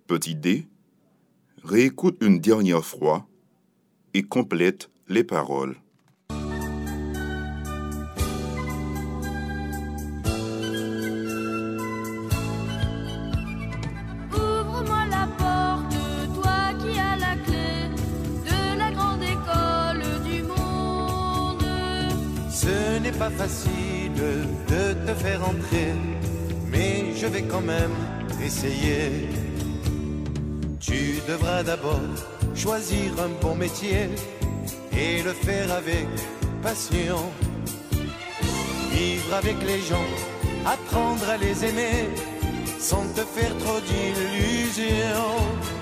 Petit D, réécoute une dernière fois et complète les paroles. Ouvre-moi la porte, toi qui as la clé de la grande école du monde. Ce n'est pas facile de te faire entrer, mais je vais quand même essayer. Tu devras d'abord choisir un bon métier et le faire avec passion. Vivre avec les gens, apprendre à les aimer sans te faire trop d'illusions.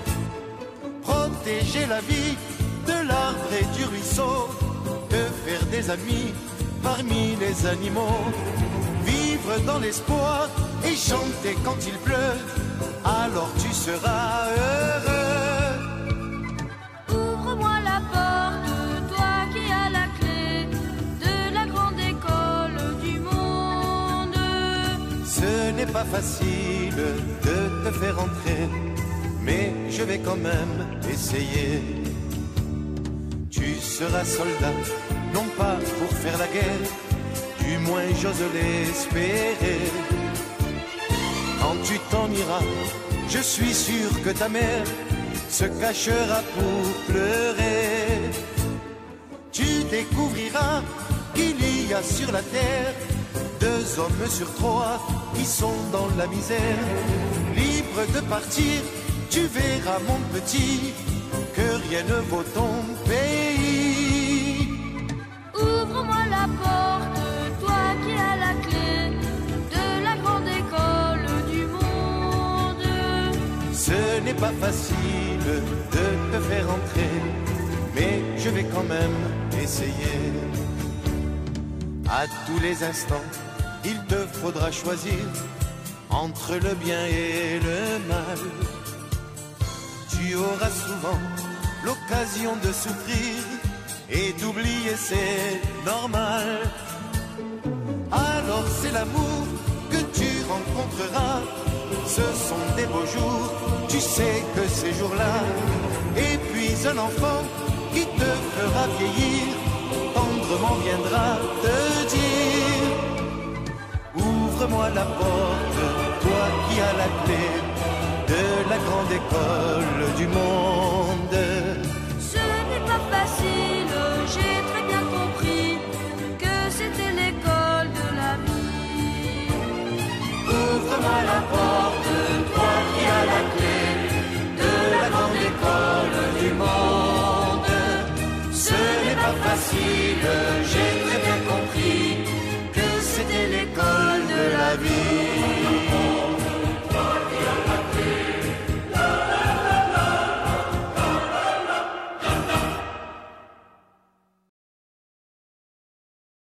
Protéger la vie de l'arbre et du ruisseau, te faire des amis parmi les animaux. Vivre dans l'espoir et chanter quand il pleut, alors tu seras heureux. Ouvre-moi la porte, toi qui as la clé de la grande école du monde. Ce n'est pas facile de te faire entrer, mais je vais quand même essayer. Tu seras soldat, non pas pour faire la guerre, du moins j'ose l'espérer. Quand tu t'en iras, je suis sûr que ta mère se cachera pour pleurer. Tu découvriras qu'il y a sur la terre 2 hommes sur 3 qui sont dans la misère. Libre de partir, tu verras mon petit, que rien ne vaut ton pays. Ouvre-moi la porte, toi qui as la clé de la grande école du monde. Ce n'est pas facile de te faire entrer, mais je vais quand même essayer. À tous les instants, il te faudra choisir entre le bien et le mal. Tu auras souvent l'occasion de souffrir et d'oublier, c'est normal. Alors c'est l'amour que tu rencontreras, ce sont des beaux jours, tu sais que ces jours-là. Et puis un enfant qui te fera vieillir, tendrement viendra te dire: ouvre-moi la porte, toi qui as la clé de la grande école du monde. Ce n'est pas facile, j'ai très bien compris que c'était l'école de la vie. Ouvre-moi la porte, toi qui as la clé de la grande école du monde. Ce n'est pas facile, j'ai très bien compris que c'était l'école